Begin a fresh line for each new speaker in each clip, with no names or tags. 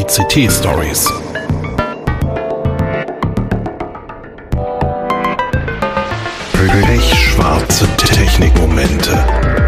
VCT Stories. Pechschwarze Technikmomente.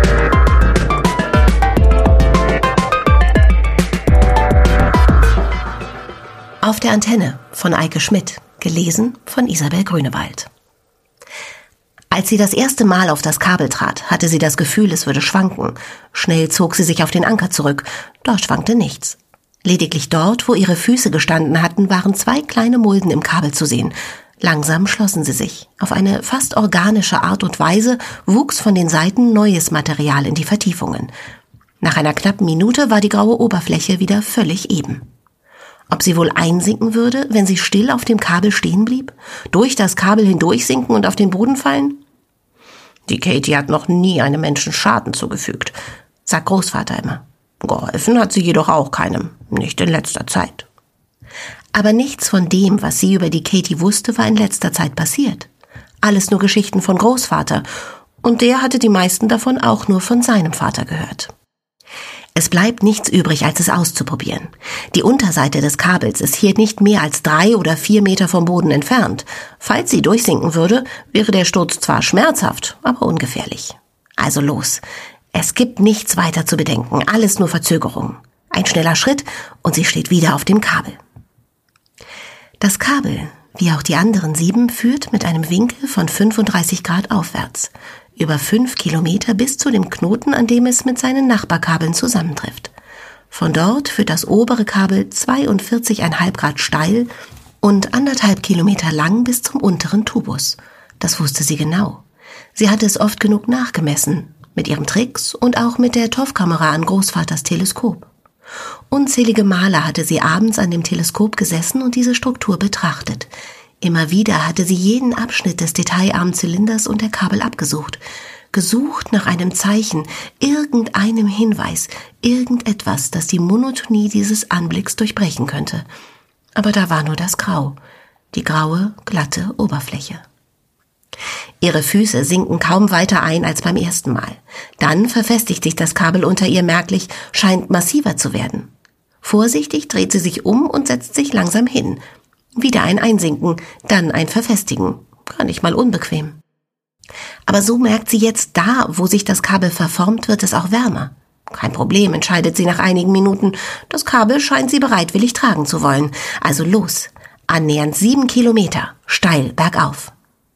Auf der Antenne von Eike Schmidt, gelesen von Isabel Grünewald. Als sie das erste Mal auf das Kabel trat, hatte sie das Gefühl, es würde schwanken. Schnell zog sie sich auf den Anker zurück. Dort schwankte nichts. Lediglich dort, wo ihre Füße gestanden hatten, waren 2 kleine Mulden im Kabel zu sehen. Langsam schlossen sie sich. Auf eine fast organische Art und Weise wuchs von den Seiten neues Material in die Vertiefungen. Nach einer knappen Minute war die graue Oberfläche wieder völlig eben. Ob sie wohl einsinken würde, wenn sie still auf dem Kabel stehen blieb? Durch das Kabel hindurchsinken und auf den Boden fallen? Die Katie hat noch nie einem Menschen Schaden zugefügt, sagt Großvater immer. Geholfen hat sie jedoch auch keinem, nicht in letzter Zeit. Aber nichts von dem, was sie über die Katie wusste, war in letzter Zeit passiert. Alles nur Geschichten von Großvater, und der hatte die meisten davon auch nur von seinem Vater gehört. Es bleibt nichts übrig, als es auszuprobieren. Die Unterseite des Kabels ist hier nicht mehr als 3 oder 4 Meter vom Boden entfernt. Falls sie durchsinken würde, wäre der Sturz zwar schmerzhaft, aber ungefährlich. Also los. Es gibt nichts weiter zu bedenken, alles nur Verzögerung. Ein schneller Schritt und sie steht wieder auf dem Kabel. Das Kabel, wie auch die anderen 7, führt mit einem Winkel von 35 Grad aufwärts. Über 5 Kilometer bis zu dem Knoten, an dem es mit seinen Nachbarkabeln zusammentrifft. Von dort führt das obere Kabel 42,5 Grad steil und 1,5 Kilometer lang bis zum unteren Tubus. Das wusste sie genau. Sie hatte es oft genug nachgemessen, mit ihren Tricks und auch mit der TOF-Kamera an Großvaters Teleskop. Unzählige Male hatte sie abends an dem Teleskop gesessen und diese Struktur betrachtet. Immer wieder hatte sie jeden Abschnitt des detailarmen Zylinders und der Kabel abgesucht. Gesucht nach einem Zeichen, irgendeinem Hinweis, irgendetwas, das die Monotonie dieses Anblicks durchbrechen könnte. Aber da war nur das Grau, die graue, glatte Oberfläche. Ihre Füße sinken kaum weiter ein als beim ersten Mal. Dann verfestigt sich das Kabel unter ihr merklich, scheint massiver zu werden. Vorsichtig dreht sie sich um und setzt sich langsam hin. Wieder ein Einsinken, dann ein Verfestigen. Gar nicht mal unbequem. Aber so merkt sie jetzt, da, wo sich das Kabel verformt, wird es auch wärmer. Kein Problem, entscheidet sie nach einigen Minuten. Das Kabel scheint sie bereitwillig tragen zu wollen. Also los, annähernd 7 Kilometer, steil bergauf.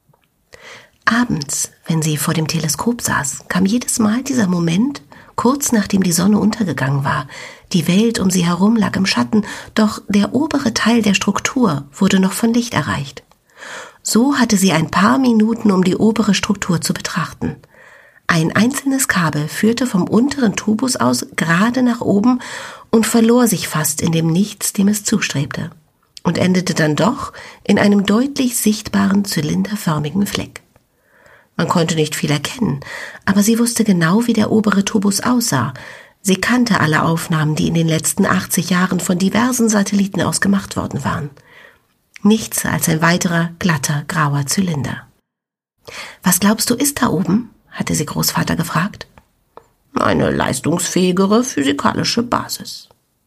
Abends, wenn sie vor dem Teleskop saß, kam jedes Mal dieser Moment, kurz nachdem die Sonne untergegangen war. Die Welt um sie herum lag im Schatten, doch der obere Teil der Struktur wurde noch von Licht erreicht. So hatte sie ein paar Minuten, um die obere Struktur zu betrachten. Ein einzelnes Kabel führte vom unteren Tubus aus gerade nach oben und verlor sich fast in dem Nichts, dem es zustrebte, und endete dann doch in einem deutlich sichtbaren zylinderförmigen Fleck. Man konnte nicht viel erkennen, aber sie wusste genau, wie der obere Tubus aussah. Sie kannte alle Aufnahmen, die in den letzten 80 Jahren von diversen Satelliten aus gemacht worden waren. Nichts als ein weiterer, glatter, grauer Zylinder. »Was glaubst du, ist da oben?« hatte sie Großvater gefragt. »Eine leistungsfähigere physikalische Basis.«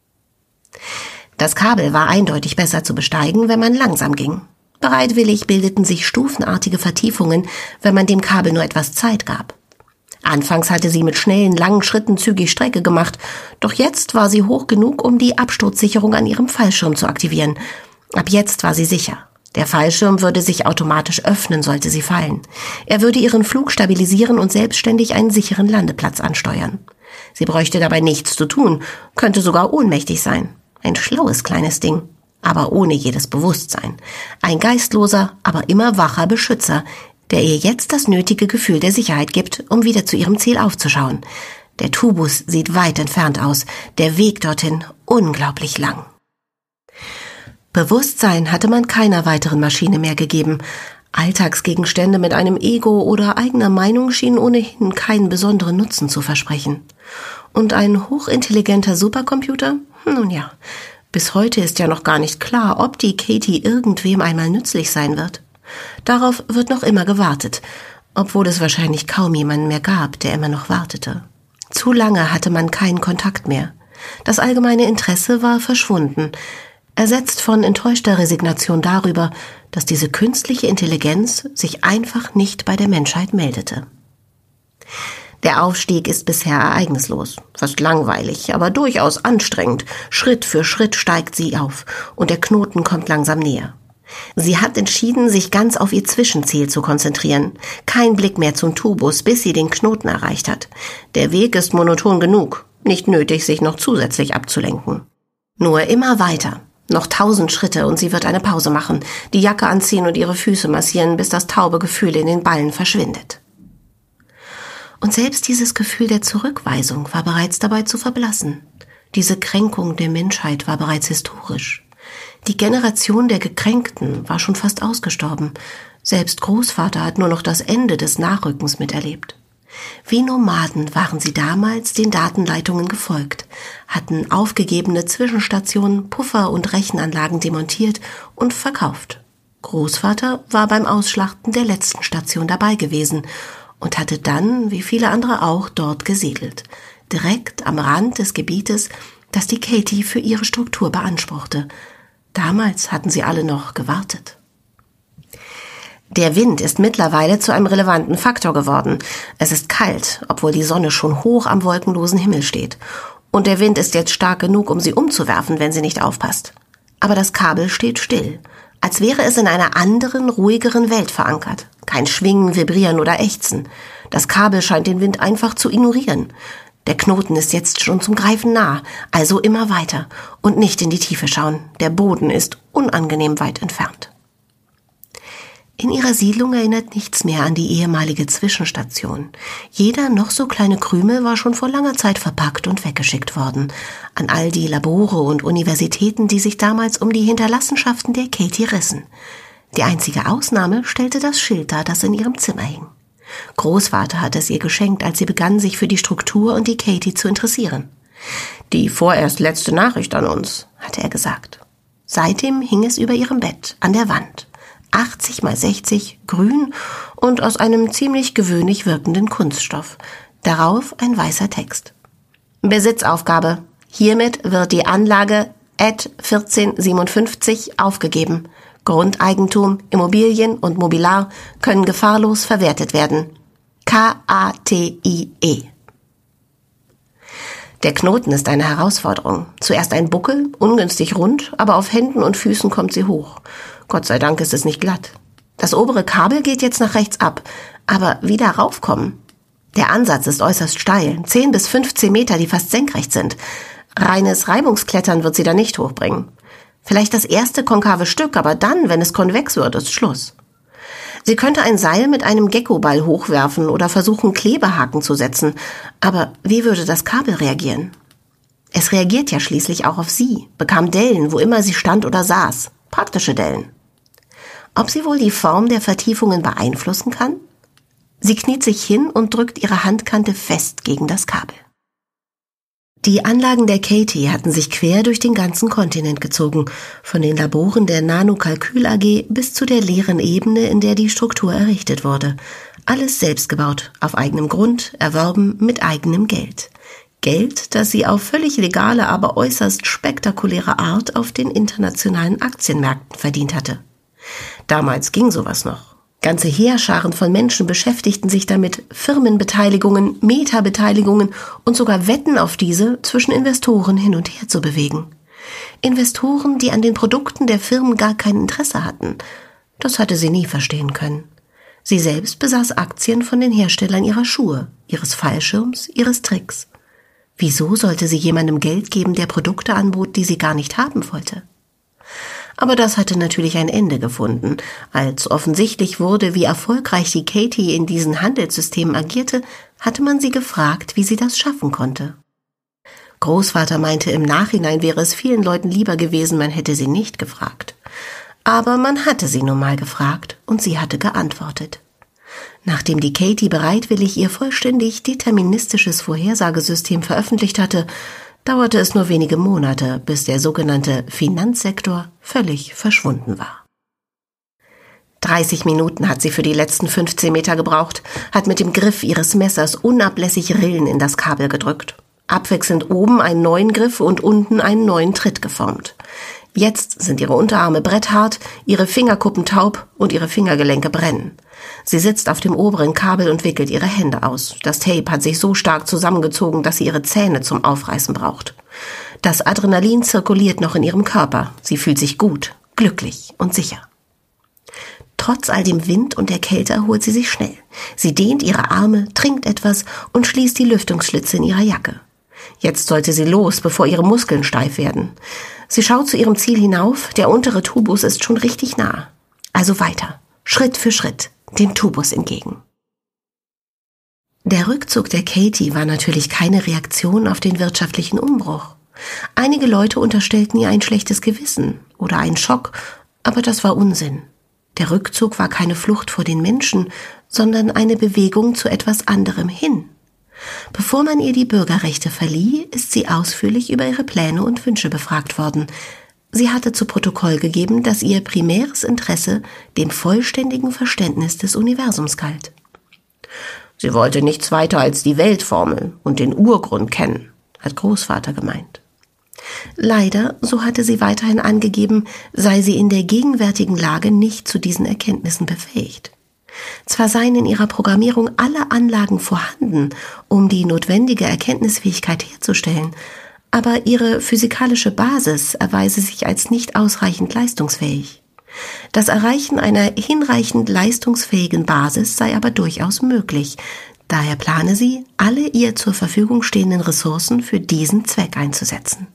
Das Kabel war eindeutig besser zu besteigen, wenn man langsam ging. Bereitwillig bildeten sich stufenartige Vertiefungen, wenn man dem Kabel nur etwas Zeit gab. Anfangs hatte sie mit schnellen, langen Schritten zügig Strecke gemacht, doch jetzt war sie hoch genug, um die Absturzsicherung an ihrem Fallschirm zu aktivieren. Ab jetzt war sie sicher. Der Fallschirm würde sich automatisch öffnen, sollte sie fallen. Er würde ihren Flug stabilisieren und selbstständig einen sicheren Landeplatz ansteuern. Sie bräuchte dabei nichts zu tun, könnte sogar ohnmächtig sein. Ein schlaues kleines Ding, aber ohne jedes Bewusstsein. Ein geistloser, aber immer wacher Beschützer, der ihr jetzt das nötige Gefühl der Sicherheit gibt, um wieder zu ihrem Ziel aufzuschauen. Der Tubus sieht weit entfernt aus, der Weg dorthin unglaublich lang. Bewusstsein hatte man keiner weiteren Maschine mehr gegeben. Alltagsgegenstände mit einem Ego oder eigener Meinung schienen ohnehin keinen besonderen Nutzen zu versprechen. Und ein hochintelligenter Supercomputer? Nun ja, bis heute ist ja noch gar nicht klar, ob die Katie irgendwem einmal nützlich sein wird. Darauf wird noch immer gewartet, obwohl es wahrscheinlich kaum jemanden mehr gab, der immer noch wartete. Zu lange hatte man keinen Kontakt mehr. Das allgemeine Interesse war verschwunden, ersetzt von enttäuschter Resignation darüber, dass diese künstliche Intelligenz sich einfach nicht bei der Menschheit meldete. Der Aufstieg ist bisher ereignislos, fast langweilig, aber durchaus anstrengend. Schritt für Schritt steigt sie auf und der Knoten kommt langsam näher. Sie hat entschieden, sich ganz auf ihr Zwischenziel zu konzentrieren. Kein Blick mehr zum Tubus, bis sie den Knoten erreicht hat. Der Weg ist monoton genug, nicht nötig, sich noch zusätzlich abzulenken. Nur immer weiter. Noch 1000 Schritte und sie wird eine Pause machen, die Jacke anziehen und ihre Füße massieren, bis das taube Gefühl in den Ballen verschwindet. Und selbst dieses Gefühl der Zurückweisung war bereits dabei zu verblassen. Diese Kränkung der Menschheit war bereits historisch. Die Generation der Gekränkten war schon fast ausgestorben. Selbst Großvater hat nur noch das Ende des Nachrückens miterlebt. Wie Nomaden waren sie damals den Datenleitungen gefolgt, hatten aufgegebene Zwischenstationen, Puffer und Rechenanlagen demontiert und verkauft. Großvater war beim Ausschlachten der letzten Station dabei gewesen und hatte dann, wie viele andere auch, dort gesiedelt, direkt am Rand des Gebietes, das die Katie für ihre Struktur beanspruchte. Damals hatten sie alle noch gewartet. Der Wind ist mittlerweile zu einem relevanten Faktor geworden. Es ist kalt, obwohl die Sonne schon hoch am wolkenlosen Himmel steht. Und der Wind ist jetzt stark genug, um sie umzuwerfen, wenn sie nicht aufpasst. Aber das Kabel steht still, als wäre es in einer anderen, ruhigeren Welt verankert. Kein Schwingen, Vibrieren oder Ächzen. Das Kabel scheint den Wind einfach zu ignorieren. Der Knoten ist jetzt schon zum Greifen nah, also immer weiter und nicht in die Tiefe schauen. Der Boden ist unangenehm weit entfernt. In ihrer Siedlung erinnert nichts mehr an die ehemalige Zwischenstation. Jeder noch so kleine Krümel war schon vor langer Zeit verpackt und weggeschickt worden. An all die Labore und Universitäten, die sich damals um die Hinterlassenschaften der Katie rissen. Die einzige Ausnahme stellte das Schild dar, das in ihrem Zimmer hing. Großvater hatte es ihr geschenkt, als sie begann, sich für die Struktur und die Katie zu interessieren. Die vorerst letzte Nachricht an uns, hatte er gesagt. Seitdem hing es über ihrem Bett, an der Wand. 80 mal 60, grün und aus einem ziemlich gewöhnlich wirkenden Kunststoff. Darauf ein weißer Text. Besitzaufgabe. Hiermit wird die Anlage @ 1457 aufgegeben. Grundeigentum, Immobilien und Mobiliar können gefahrlos verwertet werden. KATIE. Der Knoten ist eine Herausforderung. Zuerst ein Buckel, ungünstig rund, aber auf Händen und Füßen kommt sie hoch. Gott sei Dank ist es nicht glatt. Das obere Kabel geht jetzt nach rechts ab, aber wieder raufkommen. Der Ansatz ist äußerst steil, 10 bis 15 Meter, die fast senkrecht sind. Reines Reibungsklettern wird sie da nicht hochbringen. Vielleicht das erste konkave Stück, aber dann, wenn es konvex wird, ist Schluss. Sie könnte ein Seil mit einem Geckoball hochwerfen oder versuchen, Klebehaken zu setzen. Aber wie würde das Kabel reagieren? Es reagiert ja schließlich auch auf sie, bekam Dellen, wo immer sie stand oder saß. Praktische Dellen. Ob sie wohl die Form der Vertiefungen beeinflussen kann? Sie kniet sich hin und drückt ihre Handkante fest gegen das Kabel. Die Anlagen der Katie hatten sich quer durch den ganzen Kontinent gezogen, von den Laboren der Nanokalkül AG bis zu der leeren Ebene, in der die Struktur errichtet wurde. Alles selbst gebaut, auf eigenem Grund, erworben mit eigenem Geld. Geld, das sie auf völlig legale, aber äußerst spektakuläre Art auf den internationalen Aktienmärkten verdient hatte. Damals ging sowas noch. Ganze Heerscharen von Menschen beschäftigten sich damit, Firmenbeteiligungen, Metabeteiligungen und sogar Wetten auf diese zwischen Investoren hin und her zu bewegen. Investoren, die an den Produkten der Firmen gar kein Interesse hatten. Das hatte sie nie verstehen können. Sie selbst besaß Aktien von den Herstellern ihrer Schuhe, ihres Fallschirms, ihres Tricks. Wieso sollte sie jemandem Geld geben, der Produkte anbot, die sie gar nicht haben wollte? Aber das hatte natürlich ein Ende gefunden. Als offensichtlich wurde, wie erfolgreich die Katie in diesen Handelssystemen agierte, hatte man sie gefragt, wie sie das schaffen konnte. Großvater meinte, im Nachhinein wäre es vielen Leuten lieber gewesen, man hätte sie nicht gefragt. Aber man hatte sie nun mal gefragt und sie hatte geantwortet. Nachdem die Katie bereitwillig ihr vollständig deterministisches Vorhersagesystem veröffentlicht hatte, dauerte es nur wenige Monate, bis der sogenannte Finanzsektor völlig verschwunden war. 30 Minuten hat sie für die letzten 15 Meter gebraucht, hat mit dem Griff ihres Messers unablässig Rillen in das Kabel gedrückt. Abwechselnd oben einen neuen Griff und unten einen neuen Tritt geformt. Jetzt sind ihre Unterarme bretthart, ihre Fingerkuppen taub und ihre Fingergelenke brennen. Sie sitzt auf dem oberen Kabel und wickelt ihre Hände aus. Das Tape hat sich so stark zusammengezogen, dass sie ihre Zähne zum Aufreißen braucht. Das Adrenalin zirkuliert noch in ihrem Körper. Sie fühlt sich gut, glücklich und sicher. Trotz all dem Wind und der Kälte erholt sie sich schnell. Sie dehnt ihre Arme, trinkt etwas und schließt die Lüftungsschlitze in ihrer Jacke. Jetzt sollte sie los, bevor ihre Muskeln steif werden. Sie schaut zu ihrem Ziel hinauf, der untere Tubus ist schon richtig nah. Also weiter, Schritt für Schritt, dem Tubus entgegen. Der Rückzug der Katie war natürlich keine Reaktion auf den wirtschaftlichen Umbruch. Einige Leute unterstellten ihr ein schlechtes Gewissen oder einen Schock, aber das war Unsinn. Der Rückzug war keine Flucht vor den Menschen, sondern eine Bewegung zu etwas anderem hin. Bevor man ihr die Bürgerrechte verlieh, ist sie ausführlich über ihre Pläne und Wünsche befragt worden. Sie hatte zu Protokoll gegeben, dass ihr primäres Interesse dem vollständigen Verständnis des Universums galt. Sie wollte nichts weiter als die Weltformel und den Urgrund kennen, hat Großvater gemeint. Leider, so hatte sie weiterhin angegeben, sei sie in der gegenwärtigen Lage nicht zu diesen Erkenntnissen befähigt. Zwar seien in ihrer Programmierung alle Anlagen vorhanden, um die notwendige Erkenntnisfähigkeit herzustellen, aber ihre physikalische Basis erweise sich als nicht ausreichend leistungsfähig. Das Erreichen einer hinreichend leistungsfähigen Basis sei aber durchaus möglich. Daher plane sie, alle ihr zur Verfügung stehenden Ressourcen für diesen Zweck einzusetzen.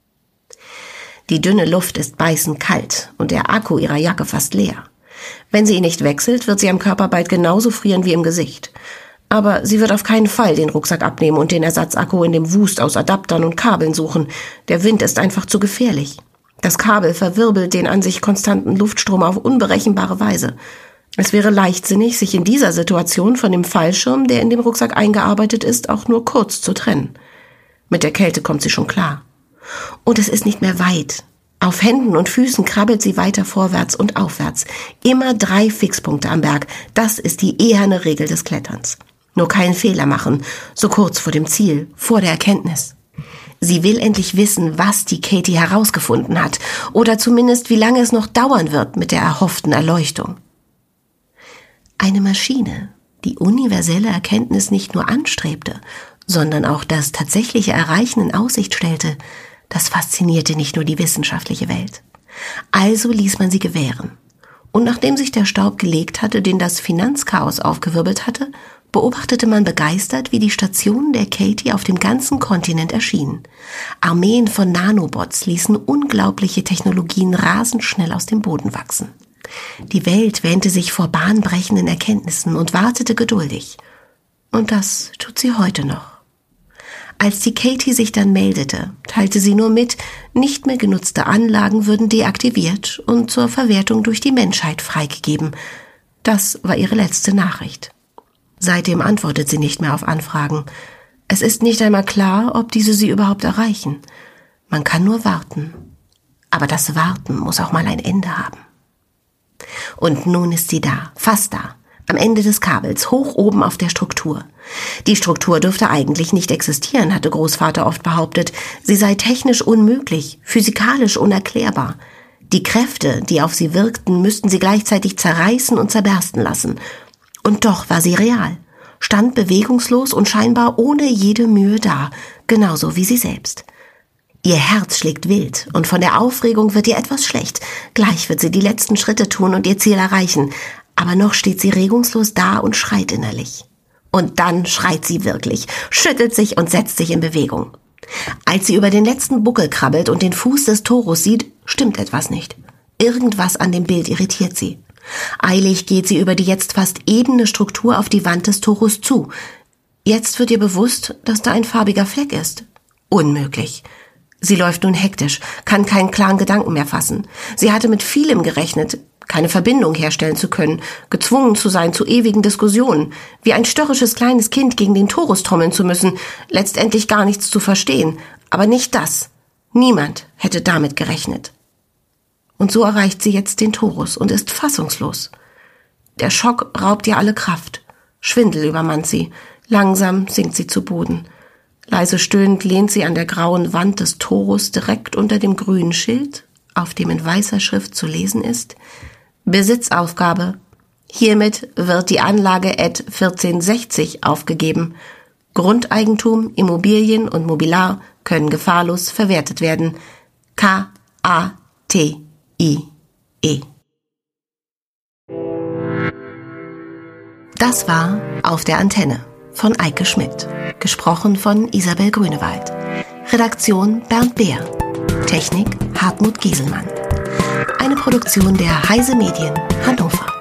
Die dünne Luft ist beißend kalt und der Akku ihrer Jacke fast leer. Wenn sie ihn nicht wechselt, wird sie am Körper bald genauso frieren wie im Gesicht. Aber sie wird auf keinen Fall den Rucksack abnehmen und den Ersatzakku in dem Wust aus Adaptern und Kabeln suchen. Der Wind ist einfach zu gefährlich. Das Kabel verwirbelt den an sich konstanten Luftstrom auf unberechenbare Weise. Es wäre leichtsinnig, sich in dieser Situation von dem Fallschirm, der in dem Rucksack eingearbeitet ist, auch nur kurz zu trennen. Mit der Kälte kommt sie schon klar. Und es ist nicht mehr weit. Auf Händen und Füßen krabbelt sie weiter vorwärts und aufwärts. Immer 3 Fixpunkte am Berg. Das ist die eherne Regel des Kletterns. Nur keinen Fehler machen, so kurz vor dem Ziel, vor der Erkenntnis. Sie will endlich wissen, was die Katie herausgefunden hat, oder zumindest wie lange es noch dauern wird mit der erhofften Erleuchtung. Eine Maschine, die universelle Erkenntnis nicht nur anstrebte, sondern auch das tatsächliche Erreichen in Aussicht stellte, das faszinierte nicht nur die wissenschaftliche Welt. Also ließ man sie gewähren. Und nachdem sich der Staub gelegt hatte, den das Finanzchaos aufgewirbelt hatte, beobachtete man begeistert, wie die Stationen der Katie auf dem ganzen Kontinent erschienen. Armeen von Nanobots ließen unglaubliche Technologien rasend schnell aus dem Boden wachsen. Die Welt wähnte sich vor bahnbrechenden Erkenntnissen und wartete geduldig. Und das tut sie heute noch. Als die Katie sich dann meldete, teilte sie nur mit, nicht mehr genutzte Anlagen würden deaktiviert und zur Verwertung durch die Menschheit freigegeben. Das war ihre letzte Nachricht. Seitdem antwortet sie nicht mehr auf Anfragen. Es ist nicht einmal klar, ob diese sie überhaupt erreichen. Man kann nur warten. Aber das Warten muss auch mal ein Ende haben. Und nun ist sie da, fast da. Am Ende des Kabels, hoch oben auf der Struktur. Die Struktur dürfte eigentlich nicht existieren, hatte Großvater oft behauptet. Sie sei technisch unmöglich, physikalisch unerklärbar. Die Kräfte, die auf sie wirkten, müssten sie gleichzeitig zerreißen und zerbersten lassen. Und doch war sie real, stand bewegungslos und scheinbar ohne jede Mühe da, genauso wie sie selbst. Ihr Herz schlägt wild und von der Aufregung wird ihr etwas schlecht. Gleich wird sie die letzten Schritte tun und ihr Ziel erreichen. Aber noch steht sie regungslos da und schreit innerlich. Und dann schreit sie wirklich, schüttelt sich und setzt sich in Bewegung. Als sie über den letzten Buckel krabbelt und den Fuß des Torus sieht, stimmt etwas nicht. Irgendwas an dem Bild irritiert sie. Eilig geht sie über die jetzt fast ebene Struktur auf die Wand des Torus zu. Jetzt wird ihr bewusst, dass da ein farbiger Fleck ist. Unmöglich. Sie läuft nun hektisch, kann keinen klaren Gedanken mehr fassen. Sie hatte mit vielem gerechnet, keine Verbindung herstellen zu können, gezwungen zu sein zu ewigen Diskussionen, wie ein störrisches kleines Kind gegen den Torus trommeln zu müssen, letztendlich gar nichts zu verstehen. Aber nicht das. Niemand hätte damit gerechnet. Und so erreicht sie jetzt den Torus und ist fassungslos. Der Schock raubt ihr alle Kraft. Schwindel übermannt sie. Langsam sinkt sie zu Boden. Leise stöhnend lehnt sie an der grauen Wand des Torus direkt unter dem grünen Schild, auf dem in weißer Schrift zu lesen ist: Besitzaufgabe. Hiermit wird die Anlage Ed 1460 aufgegeben. Grundeigentum, Immobilien und Mobiliar können gefahrlos verwertet werden. K-A-T-I-E. Das war Auf der Antenne von Eike Schmidt. Gesprochen von Isabel Grünewald. Redaktion Bernd Beer. Technik Hartmut Gieselmann. Eine Produktion der Heise Medien Hannover.